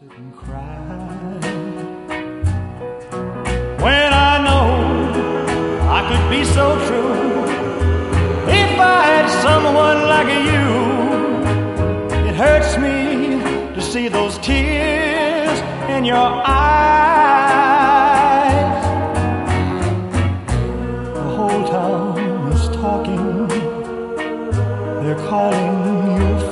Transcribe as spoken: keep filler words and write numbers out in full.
sit and cry when I know I could be so true if I had someone like you. It hurts me to see those tears in your eyes. The whole town is talking, they're calling you